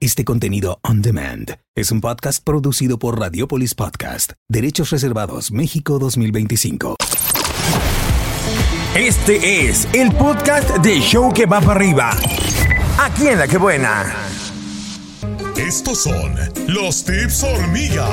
Este contenido on demand es un podcast producido por Radiopolis Podcast. Derechos reservados México 2025. Este es el podcast de Show que va para arriba. Aquí en La Que Buena. Estos son los tips hormiga.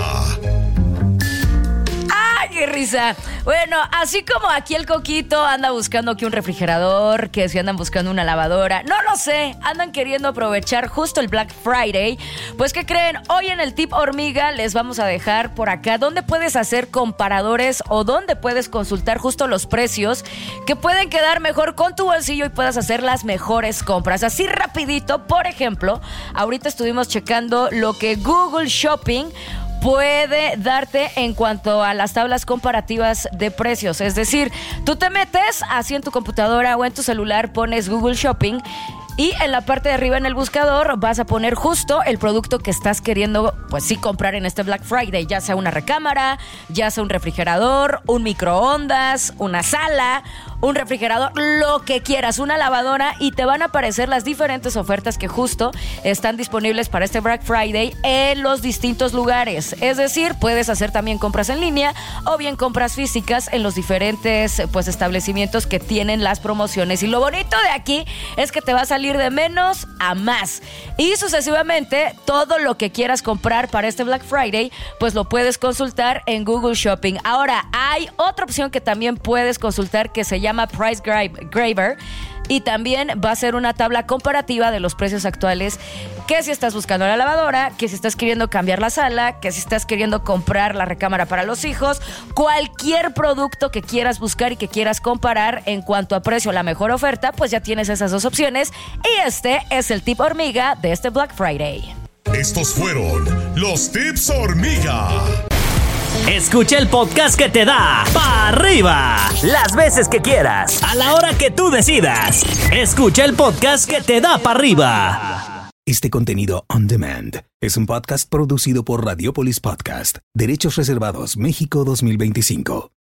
¡Qué risa! Bueno, así como aquí el Coquito anda buscando que un refrigerador, que si andan buscando una lavadora, no lo sé, andan queriendo aprovechar justo el Black Friday, pues ¿qué creen? Hoy en el tip hormiga les vamos a dejar por acá dónde puedes hacer comparadores o dónde puedes consultar justo los precios que pueden quedar mejor con tu bolsillo y puedas hacer las mejores compras. Así rapidito, por ejemplo, ahorita estuvimos checando lo que Google Shopping puede darte en cuanto a las tablas comparativas de precios. Es decir, tú te metes así en tu computadora o en tu celular, pones Google Shopping y en la parte de arriba en el buscador vas a poner justo el producto que estás queriendo, pues sí, comprar en este Black Friday, ya sea una recámara, ya sea un refrigerador, un microondas, una sala, un refrigerador, lo que quieras, una lavadora, y te van a aparecer las diferentes ofertas que justo están disponibles para este Black Friday en los distintos lugares. Es decir, puedes hacer también compras en línea o bien compras físicas en los diferentes pues establecimientos que tienen las promociones. Y lo bonito de aquí es que te va a salir de menos a más. Y sucesivamente, todo lo que quieras comprar para este Black Friday, pues lo puedes consultar en Google Shopping. Ahora, hay otra opción que también puedes consultar que se llama Price Graver, y también va a ser una tabla comparativa de los precios actuales, que si estás buscando la lavadora, que si estás queriendo cambiar la sala, que si estás queriendo comprar la recámara para los hijos, cualquier producto que quieras buscar y que quieras comparar en cuanto a precio, la mejor oferta, pues ya tienes esas dos opciones, y este es el tip hormiga de este Black Friday. Estos fueron los tips hormiga. Escucha el podcast que te da para arriba las veces que quieras, a la hora que tú decidas. Escucha el podcast que te da para arriba. Este contenido on demand es un podcast producido por Radiopolis Podcast. Derechos reservados México 2025.